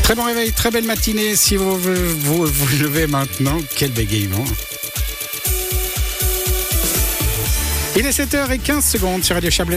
Très bon réveil, très belle matinée. Si vous levez maintenant, quel bégaiement. Il est 7h15 sur Radio Chablais.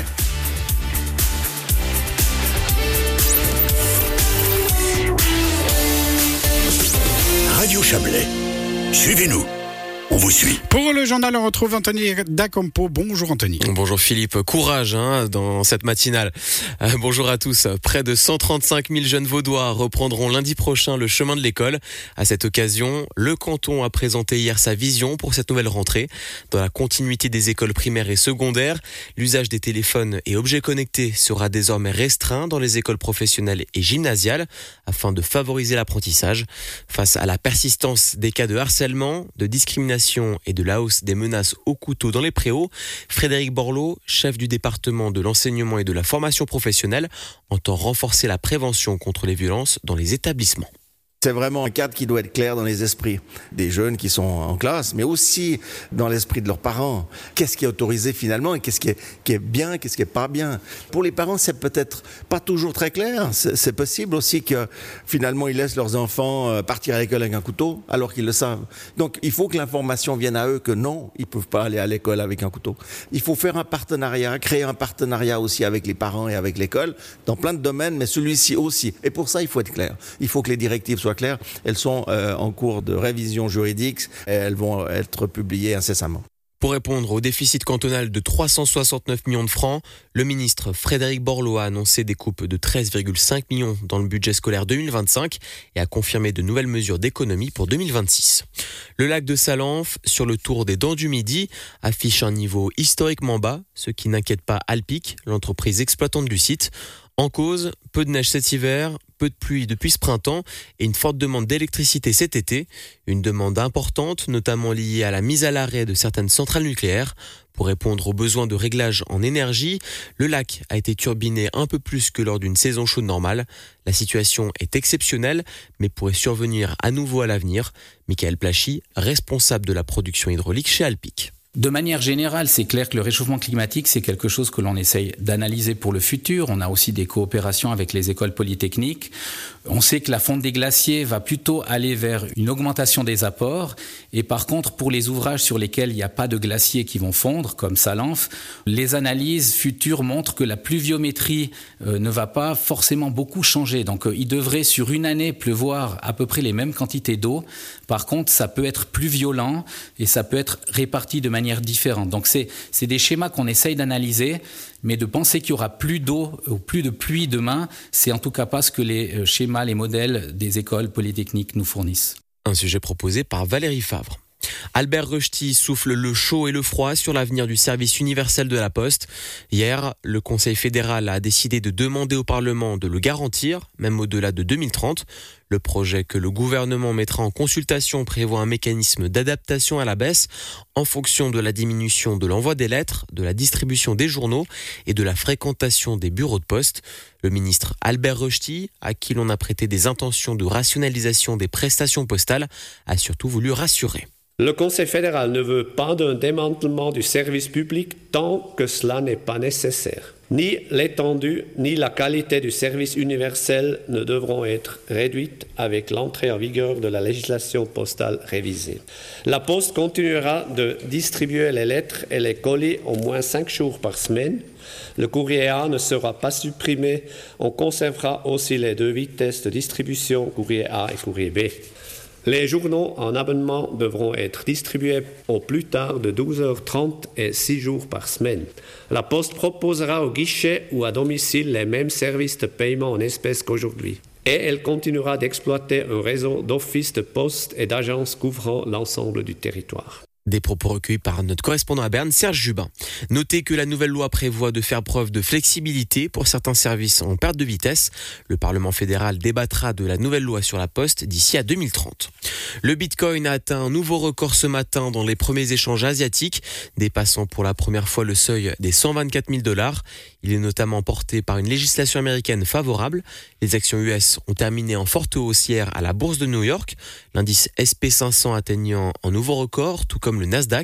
Radio Chablais, suivez-nous. On vous suit. Pour le journal, on retrouve Anthony Dacampo. Bonjour Anthony. Bonjour Philippe, courage dans cette matinale. Bonjour à tous. Près de 135 000 jeunes vaudois reprendront lundi prochain le chemin de l'école. À cette occasion, le canton a présenté hier sa vision pour cette nouvelle rentrée. Dans la continuité des écoles primaires et secondaires, l'usage des téléphones et objets connectés sera désormais restreint dans les écoles professionnelles et gymnasiales afin de favoriser l'apprentissage. Face à la persistance des cas de harcèlement, de discrimination et de la hausse des menaces au couteau dans les préaux, Frédéric Borloo, chef du département de l'enseignement et de la formation professionnelle, entend renforcer la prévention contre les violences dans les établissements. C'est vraiment un cadre qui doit être clair dans les esprits des jeunes qui sont en classe, mais aussi dans l'esprit de leurs parents. Qu'est-ce qui est autorisé finalement et qu'est-ce qui est bien, qu'est-ce qui est pas bien. Pour les parents, c'est peut-être pas toujours très clair. C'est possible aussi que finalement ils laissent leurs enfants partir à l'école avec un couteau alors qu'ils le savent. Donc il faut que l'information vienne à eux que non, ils peuvent pas aller à l'école avec un couteau. Il faut faire un partenariat, créer un partenariat aussi avec les parents et avec l'école dans plein de domaines, mais celui-ci aussi. Et pour ça, il faut être clair. Il faut que les directives soient claires. Elles sont en cours de révision juridique et elles vont être publiées incessamment. Pour répondre au déficit cantonal de 369 millions de francs, le ministre Frédéric Borloo a annoncé des coupes de 13,5 millions dans le budget scolaire 2025 et a confirmé de nouvelles mesures d'économie pour 2026. Le lac de Salanf, sur le tour des Dents du Midi, affiche un niveau historiquement bas, ce qui n'inquiète pas Alpic, l'entreprise exploitante du site. En cause, peu de neige cet hiver, peu de pluie depuis ce printemps et une forte demande d'électricité cet été. Une demande importante, notamment liée à la mise à l'arrêt de certaines centrales nucléaires. Pour répondre aux besoins de réglage en énergie, le lac a été turbiné un peu plus que lors d'une saison chaude normale. La situation est exceptionnelle, mais pourrait survenir à nouveau à l'avenir. Michael Plachy, responsable de la production hydraulique chez Alpic. De manière générale, c'est clair que le réchauffement climatique, c'est quelque chose que l'on essaye d'analyser pour le futur. On a aussi des coopérations avec les écoles polytechniques. On sait que la fonte des glaciers va plutôt aller vers une augmentation des apports. Et par contre, pour les ouvrages sur lesquels il n'y a pas de glaciers qui vont fondre, comme Salanf, les analyses futures montrent que la pluviométrie ne va pas forcément beaucoup changer. Donc, il devrait sur une année pleuvoir à peu près les mêmes quantités d'eau. Par contre, ça peut être plus violent et ça peut être réparti de manière différente. Donc c'est des schémas qu'on essaye d'analyser, mais de penser qu'il y aura plus d'eau ou plus de pluie demain, c'est en tout cas pas ce que les schémas, les modèles des écoles polytechniques nous fournissent. Un sujet proposé par Valérie Favre. Albert Rechti souffle le chaud et le froid sur l'avenir du service universel de la Poste. Hier, le Conseil fédéral a décidé de demander au Parlement de le garantir, même au-delà de 2030. Le projet que le gouvernement mettra en consultation prévoit un mécanisme d'adaptation à la baisse en fonction de la diminution de l'envoi des lettres, de la distribution des journaux et de la fréquentation des bureaux de poste. Le ministre Albert Rechti, à qui l'on a prêté des intentions de rationalisation des prestations postales, a surtout voulu rassurer. Le Conseil fédéral ne veut pas d'un démantèlement du service public tant que cela n'est pas nécessaire. Ni l'étendue ni la qualité du service universel ne devront être réduites avec l'entrée en vigueur de la législation postale révisée. La Poste continuera de distribuer les lettres et les colis au moins 5 jours par semaine. Le courrier A ne sera pas supprimé. On conservera aussi les 2 vitesses de distribution, courrier A et courrier B. Les journaux en abonnement devront être distribués au plus tard de 12h30 et 6 jours par semaine. La Poste proposera au guichet ou à domicile les mêmes services de paiement en espèces qu'aujourd'hui. Et elle continuera d'exploiter un réseau d'offices de poste et d'agences couvrant l'ensemble du territoire. Des propos recueillis par notre correspondant à Berne, Serge Jubin. Notez que la nouvelle loi prévoit de faire preuve de flexibilité pour certains services en perte de vitesse. Le Parlement fédéral débattra de la nouvelle loi sur la Poste d'ici à 2030. Le Bitcoin a atteint un nouveau record ce matin dans les premiers échanges asiatiques, dépassant pour la première fois le seuil des 124 000 $. Il est notamment porté par une législation américaine favorable. Les actions US ont terminé en forte hausse hier à la bourse de New York. L'indice SP500 atteignant un nouveau record, tout comme le Nasdaq,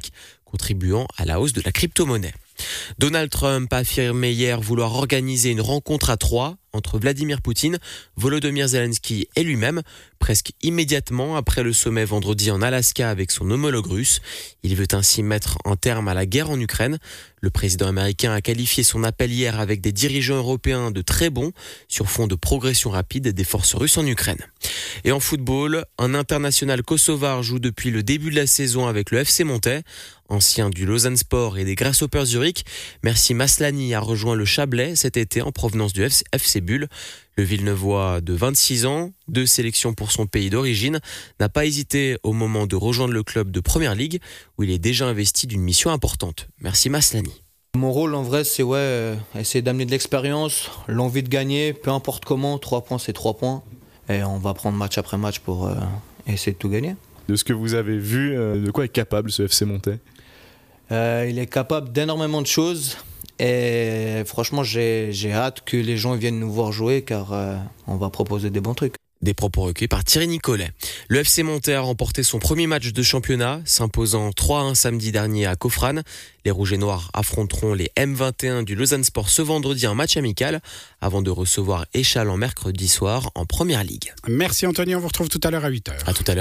contribuant à la hausse de la crypto-monnaie. Donald Trump a affirmé hier vouloir organiser une rencontre à 3 entre Vladimir Poutine, Volodymyr Zelensky et lui-même, presque immédiatement après le sommet vendredi en Alaska avec son homologue russe. Il veut ainsi mettre un terme à la guerre en Ukraine. Le président américain a qualifié son appel hier avec des dirigeants européens de très bons sur fond de progression rapide des forces russes en Ukraine. Et en football, un international kosovar joue depuis le début de la saison avec le FC Montais. Ancien du Lausanne Sport et des Grasshoppers Zurich, Merci Maslany a rejoint le Chablais cet été en provenance du FC Bulle. Le Villeneuvois de 26 ans, 2 sélections pour son pays d'origine, n'a pas hésité au moment de rejoindre le club de Première Ligue où il est déjà investi d'une mission importante. Merci Maslany. Mon rôle en vrai c'est essayer d'amener de l'expérience, l'envie de gagner, peu importe comment, 3 points c'est 3 points. Et on va prendre match après match pour essayer de tout gagner. De ce que vous avez vu, de quoi est capable ce FC Montais ? Il est capable d'énormément de choses et franchement j'ai hâte que les gens viennent nous voir jouer car on va proposer des bons trucs. Des propos recueillis par Thierry Nicolet. Le FC Montais a remporté son premier match de championnat, s'imposant 3-1 samedi dernier à Cofrane. Les Rouges et Noirs affronteront les M21 du Lausanne Sport ce vendredi, un match amical, avant de recevoir Échallens mercredi soir en Première Ligue. Merci Anthony, on vous retrouve tout à l'heure à 8h. À tout à l'heure.